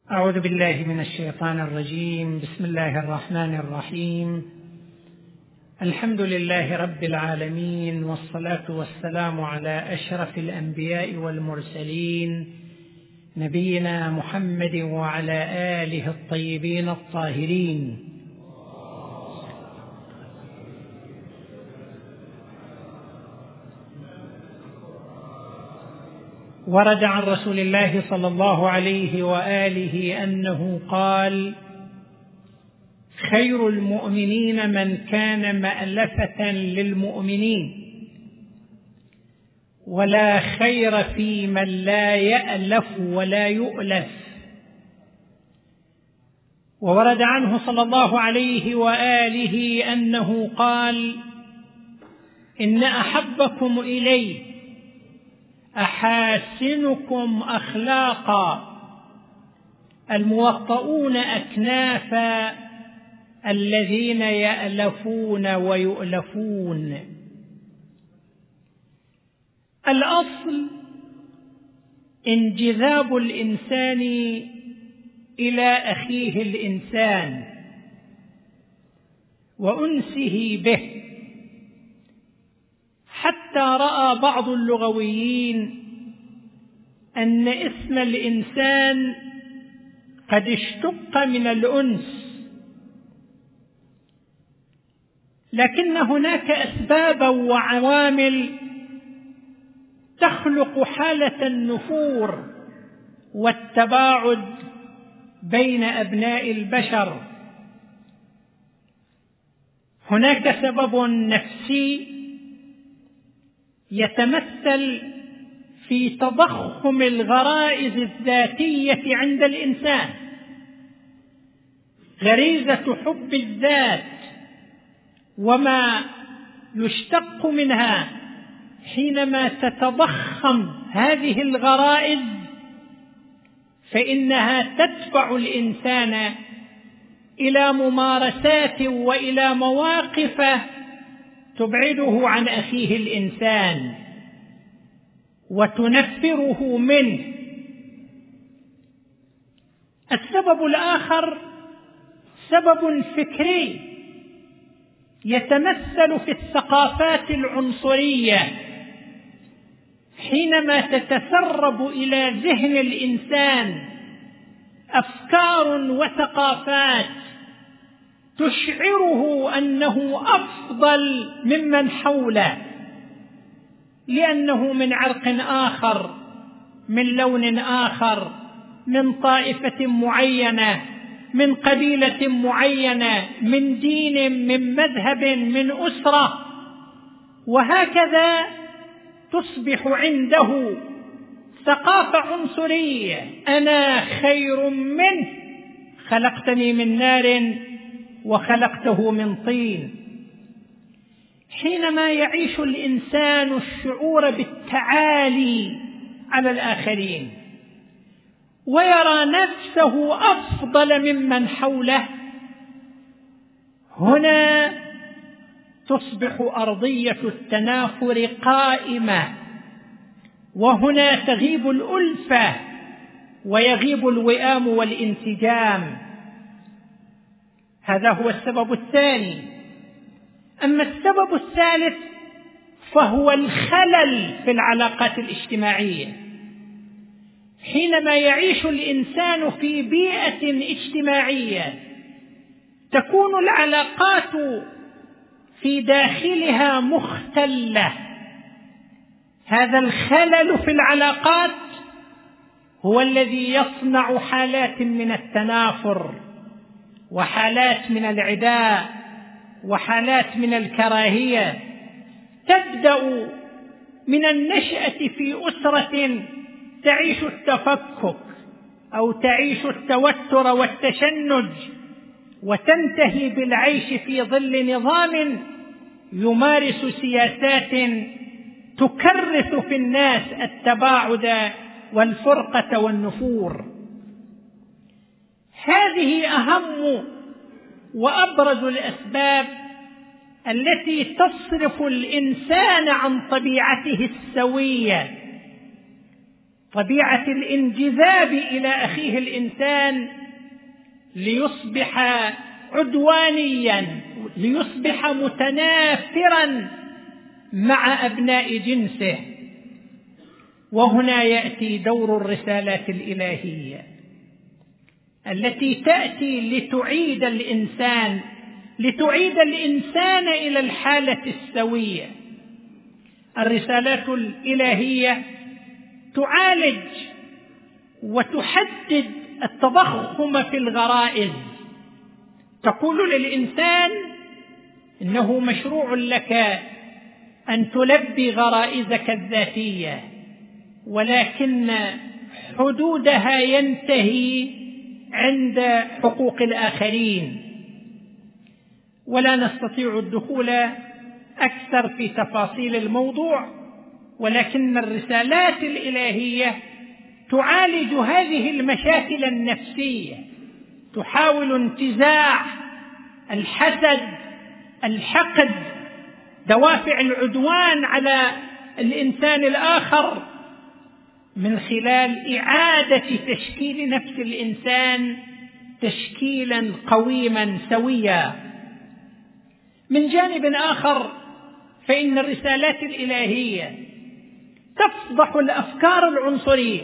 أعوذ بالله من الشيطان الرجيم. بسم الله الرحمن الرحيم. الحمد لله رب العالمين، والصلاة والسلام على أشرف الأنبياء والمرسلين، نبينا محمد وعلى آله الطيبين الطاهرين. ورد عن رسول الله صلى الله عليه وآله أنه قال: خير المؤمنين من كان مألفة للمؤمنين، ولا خير في من لا يألف ولا يؤلف. وورد عنه صلى الله عليه وآله أنه قال: إن أحبكم إلي أحاسنكم أخلاقا، الموطؤون أكنافا، الذين يألفون ويؤلفون. الأصل انجذاب الإنسان إلى أخيه الإنسان وأنسه به، حتى رأى بعض اللغويين أن اسم الإنسان قد اشتق من الأنس، لكن هناك أسبابا وعوامل تخلق حالة النفور والتباعد بين أبناء البشر. هناك سبب نفسي يتمثل في تضخم الغرائز الذاتية عند الإنسان، غريزة حب الذات وما يشتق منها. حينما تتضخم هذه الغرائز فإنها تدفع الإنسان إلى ممارسات وإلى مواقف تبعده عن أخيه الإنسان وتنفره منه. السبب الآخر سبب فكري يتمثل في الثقافات العنصرية. حينما تتسرب إلى ذهن الإنسان أفكار وثقافات تشعره أنه أفضل ممن حوله، لأنه من عرق آخر، من لون آخر، من طائفة معينة، من قبيلة معينة، من دين، من مذهب، من أسرة، وهكذا تصبح عنده ثقافة عنصرية: أنا خير منه، خلقتني من نار وخلقته من طين. حينما يعيش الإنسان الشعور بالتعالي على الآخرين ويرى نفسه أفضل ممن حوله، هنا تصبح أرضية التنافر قائمة، وهنا تغيب الألفة ويغيب الوئام والانسجام. هذا هو السبب الثاني. أما السبب الثالث فهو الخلل في العلاقات الاجتماعية. حينما يعيش الإنسان في بيئة اجتماعية تكون العلاقات في داخلها مختلة، هذا الخلل في العلاقات هو الذي يصنع حالات من التنافر، وحالات من العداء، وحالات من الكراهية. تبدأ من النشأة في أسرة تعيش التفكك أو تعيش التوتر والتشنج، وتنتهي بالعيش في ظل نظام يمارس سياسات تكرس في الناس التباعد والفرقة والنفور. هذه أهم وأبرز الأسباب التي تصرف الإنسان عن طبيعته السوية. طبيعة الانجذاب إلى أخيه الإنسان ليصبح عدوانيا، ليصبح متنافرا مع أبناء جنسه. وهنا يأتي دور الرسالات الإلهية التي تأتي لتعيد الإنسان إلى الحالة السوية. الرسالات الإلهية تعالج وتحدد التضخم في الغرائز، تقول للإنسان إنه مشروع لك أن تلبي غرائزك الذاتية، ولكن حدودها ينتهي عند حقوق الآخرين. ولا نستطيع الدخول أكثر في تفاصيل الموضوع، ولكن الرسالات الإلهية تعالج هذه المشاكل النفسية، تحاول انتزاع الحسد، الحقد، دوافع العدوان على الإنسان الآخر، من خلال إعادة تشكيل نفس الإنسان تشكيلا قويما سويا. من جانب آخر، فإن الرسالات الإلهية تفضح الأفكار العنصرية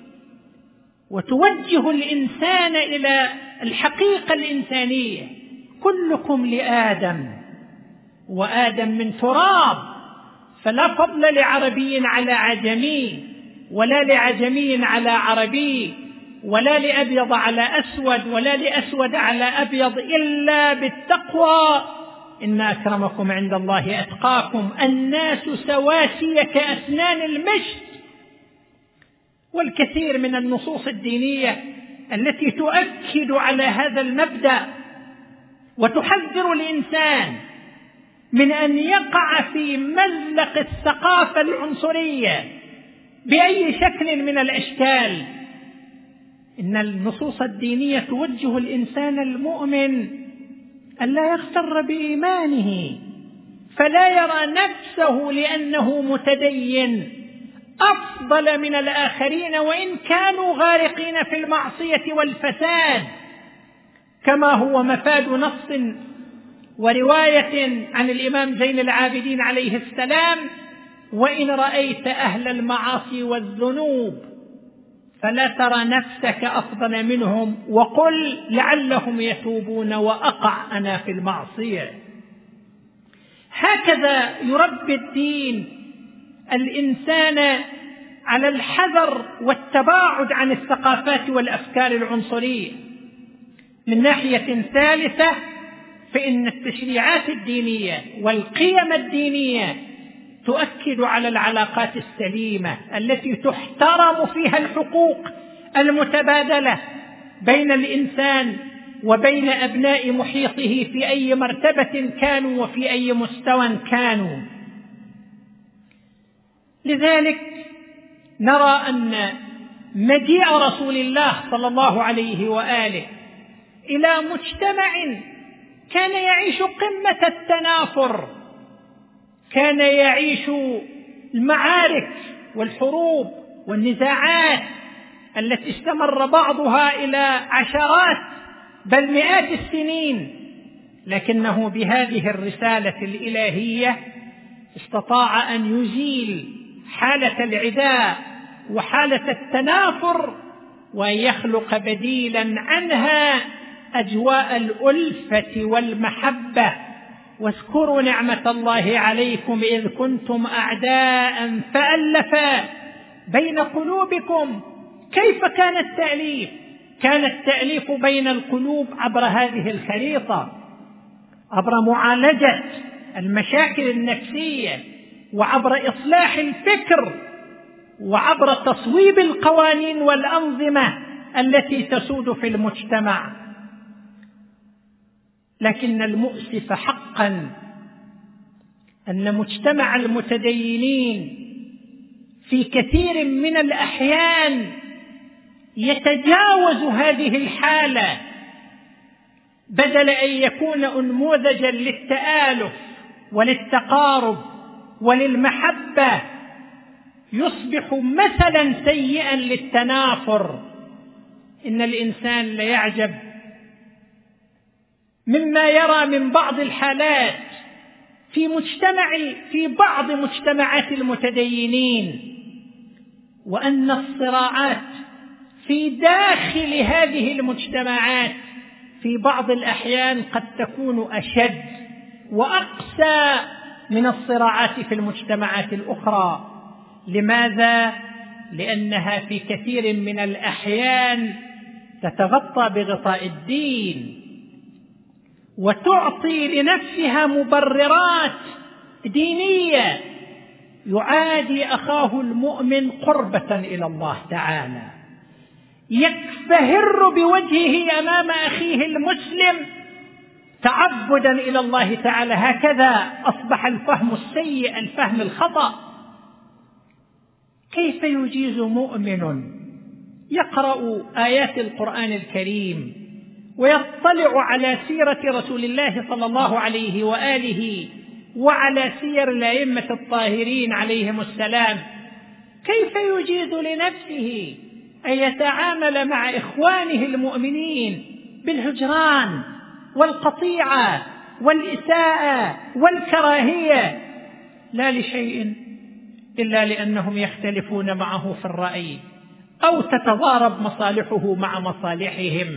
وتوجه الإنسان إلى الحقيقة الإنسانية: كلكم لآدم وآدم من تراب، فلا فضل لعربي على عجمي، ولا لعجمي على عربي، ولا لأبيض على أسود، ولا لأسود على أبيض، إلا بالتقوى، إن أكرمكم عند الله أتقاكم، الناس سواسية كأسنان المشط. والكثير من النصوص الدينية التي تؤكد على هذا المبدأ وتحذر الإنسان من أن يقع في مزلق الثقافة العنصرية بأي شكل من الأشكال. إن النصوص الدينية توجه الإنسان المؤمن ألا يغتر بإيمانه، فلا يرى نفسه لأنه متدين أفضل من الآخرين وإن كانوا غارقين في المعصية والفساد، كما هو مفاد نص ورواية عن الإمام زين العابدين عليه السلام: وإن رأيت أهل المعاصي والذنوب فلا ترى نفسك أفضل منهم، وقل لعلهم يتوبون وأقع أنا في المعصية. هكذا يربي الدين الإنسان على الحذر والتباعد عن الثقافات والأفكار العنصرية. من ناحية ثالثة، فإن التشريعات الدينية والقيم الدينية تؤكد على العلاقات السليمة التي تحترم فيها الحقوق المتبادلة بين الإنسان وبين أبناء محيطه في أي مرتبة كانوا وفي أي مستوى كانوا. لذلك نرى أن مجيء رسول الله صلى الله عليه وآله إلى مجتمع كان يعيش قمة التنافر، كان يعيش المعارك والحروب والنزاعات التي استمر بعضها إلى عشرات بل مئات السنين، لكنه بهذه الرسالة الإلهية استطاع أن يزيل حالة العداء وحالة التنافر وأن يخلق بديلا عنها أجواء الألفة والمحبة. واذكروا نعمة الله عليكم إذ كنتم أعداء فألف بين قلوبكم. كيف كان التأليف؟ كان التأليف بين القلوب عبر هذه الخريطة، عبر معالجة المشاكل النفسية، وعبر إصلاح الفكر، وعبر تصويب القوانين والأنظمة التي تسود في المجتمع. لكن المؤسف حقا أن مجتمع المتدينين في كثير من الأحيان يتجاوز هذه الحالة، بدل أن يكون أنموذجا للتآلف وللتقارب وللمحبة، يصبح مثلا سيئا للتنافر. إن الإنسان ليعجب مما يرى من بعض الحالات في بعض مجتمعات المتدينين، وأن الصراعات في داخل هذه المجتمعات في بعض الأحيان قد تكون أشد وأقسى من الصراعات في المجتمعات الأخرى. لماذا؟ لأنها في كثير من الأحيان تتغطى بغطاء الدين وتعطي لنفسها مبررات دينية، يعادي أخاه المؤمن قربة إلى الله تعالى، يكفهر بوجهه أمام أخيه المسلم تعبدا إلى الله تعالى. هكذا أصبح الفهم السيء، الفهم الخطأ. كيف يجيز مؤمن يقرأ آيات القرآن الكريم ويطلع على سيرة رسول الله صلى الله عليه وآله وعلى سير الأئمة الطاهرين عليهم السلام، كيف يجيز لنفسه أن يتعامل مع إخوانه المؤمنين بالهجران والقطيعة والإساءة والكراهية، لا لشيء إلا لأنهم يختلفون معه في الرأي أو تتضارب مصالحه مع مصالحهم؟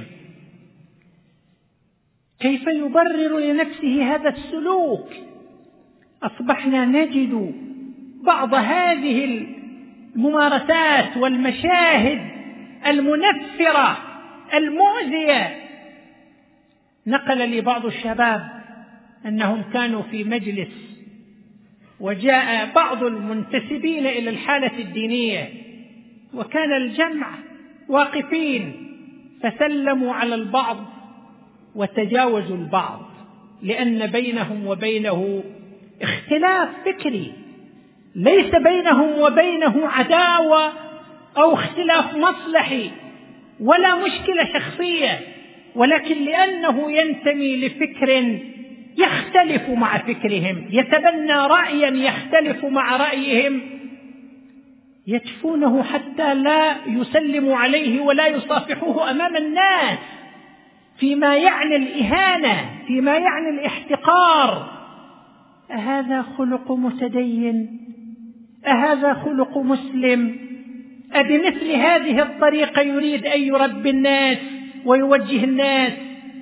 كيف يبرر لنفسه هذا السلوك؟ أصبحنا نجد بعض هذه الممارسات والمشاهد المنفرة المؤذية. نقل لي بعض الشباب أنهم كانوا في مجلس وجاء بعض المنتسبين إلى الحالة الدينية وكان الجمع واقفين، فسلموا على البعض وتجاوزوا البعض لأن بينهم وبينه اختلاف فكري، ليس بينهم وبينه عداوة أو اختلاف مصلحي ولا مشكلة شخصية، ولكن لأنه ينتمي لفكر يختلف مع فكرهم، يتبنى رأيا يختلف مع رأيهم، يدفونه حتى لا يسلموا عليه ولا يصافحوه أمام الناس، فيما يعني الإهانة، فيما يعني الاحتقار. أهذا خلق متدين؟ أهذا خلق مسلم؟ أبمثل هذه الطريقة يريد أن يربي الناس ويوجه الناس؟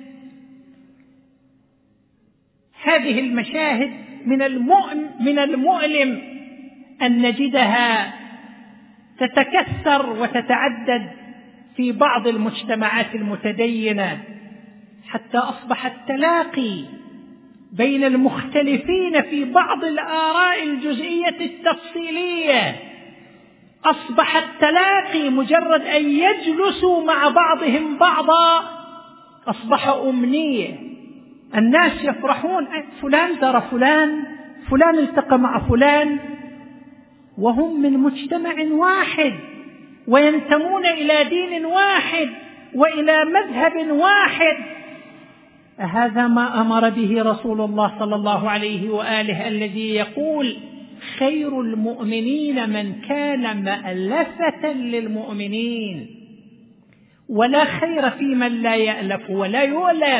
هذه المشاهد من المؤلم أن نجدها تتكثر وتتعدد في بعض المجتمعات المتدينة، حتى أصبح التلاقي بين المختلفين في بعض الآراء الجزئية التفصيلية، أصبح التلاقي مجرد أن يجلسوا مع بعضهم بعضا أصبح أمنية. الناس يفرحون فلان زار فلان التقى مع فلان، وهم من مجتمع واحد وينتمون إلى دين واحد وإلى مذهب واحد. هذا ما أمر به رسول الله صلى الله عليه وآله الذي يقول: خير المؤمنين من كان مألفة للمؤمنين، ولا خير في من لا يألف ولا يؤلف.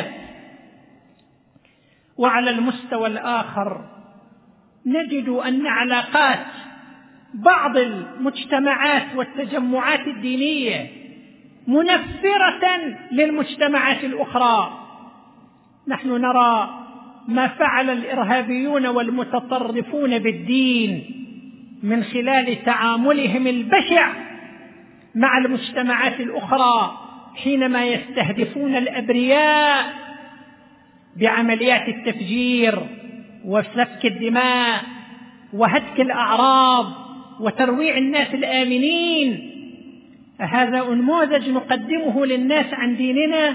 وعلى المستوى الآخر نجد أن علاقات بعض المجتمعات والتجمعات الدينية منفرة للمجتمعات الأخرى. نحن نرى ما فعل الإرهابيون والمتطرفون بالدين من خلال تعاملهم البشع مع المجتمعات الأخرى حينما يستهدفون الأبرياء بعمليات التفجير وسفك الدماء وهتك الأعراض وترويع الناس الآمنين. هذا نموذج نقدمه للناس عن ديننا.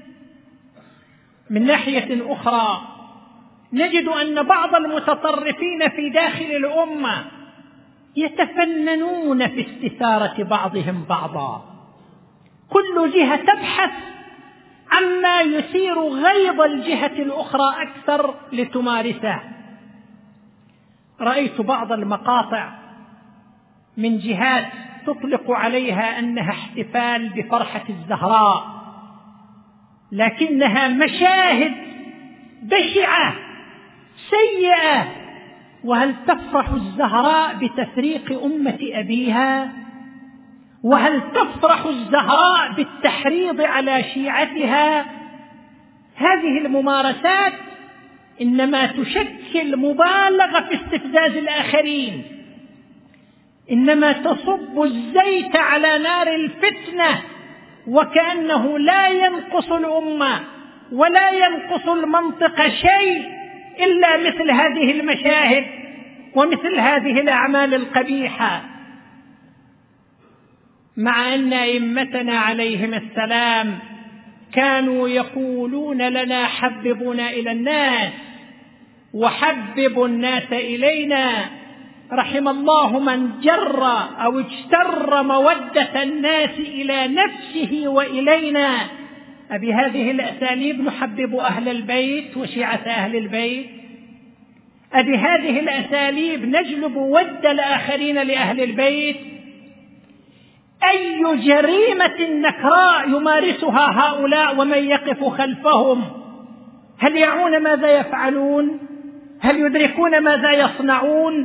من ناحية أخرى نجد أن بعض المتطرفين في داخل الأمة يتفننون في استثارة بعضهم بعضا، كل جهة تبحث عما يثير غيظ الجهة الأخرى أكثر لتمارسه. رأيت بعض المقاطع من جهات تطلق عليها أنها احتفال بفرحة الزهراء، لكنها مشاهد بشعة سيئة. وهل تفرح الزهراء بتفريق أمة أبيها؟ وهل تفرح الزهراء بالتحريض على شيعتها؟ هذه الممارسات إنما تشكل مبالغة في استفزاز الآخرين، إنما تصب الزيت على نار الفتنة، وكأنه لا ينقص الأمة ولا ينقص المنطق شيء إلا مثل هذه المشاهد ومثل هذه الأعمال القبيحة. مع أن أئمتنا عليهم السلام كانوا يقولون لنا حببونا إلى الناس وحببوا الناس إلينا. رحم الله من جر أو اجتر مودة الناس إلى نفسه وإلينا. أبهذه الأساليب نحبب أهل البيت وشيعة أهل البيت؟ أبهذه الأساليب نجلب ود الآخرين لأهل البيت؟ أي جريمة نكراء يمارسها هؤلاء ومن يقف خلفهم؟ هل يعون ماذا يفعلون؟ هل يدركون ماذا يصنعون؟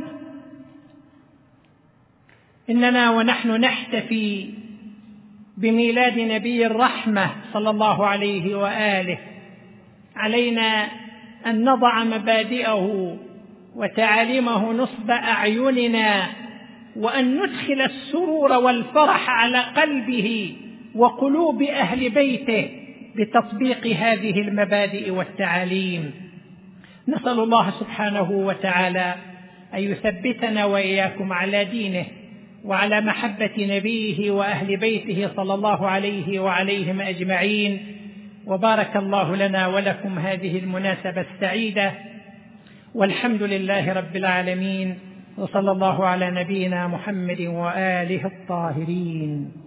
إننا ونحن نحتفي بميلاد نبي الرحمة صلى الله عليه وآله علينا أن نضع مبادئه وتعاليمه نصب أعيننا، وأن ندخل السرور والفرح على قلبه وقلوب أهل بيته بتطبيق هذه المبادئ والتعاليم. نسأل الله سبحانه وتعالى أن يثبتنا وإياكم على دينه وعلى محبة نبيه وأهل بيته صلى الله عليه وعليهم أجمعين. وبارك الله لنا ولكم هذه المناسبة السعيدة، والحمد لله رب العالمين، وصلى الله على نبينا محمد وآله الطاهرين.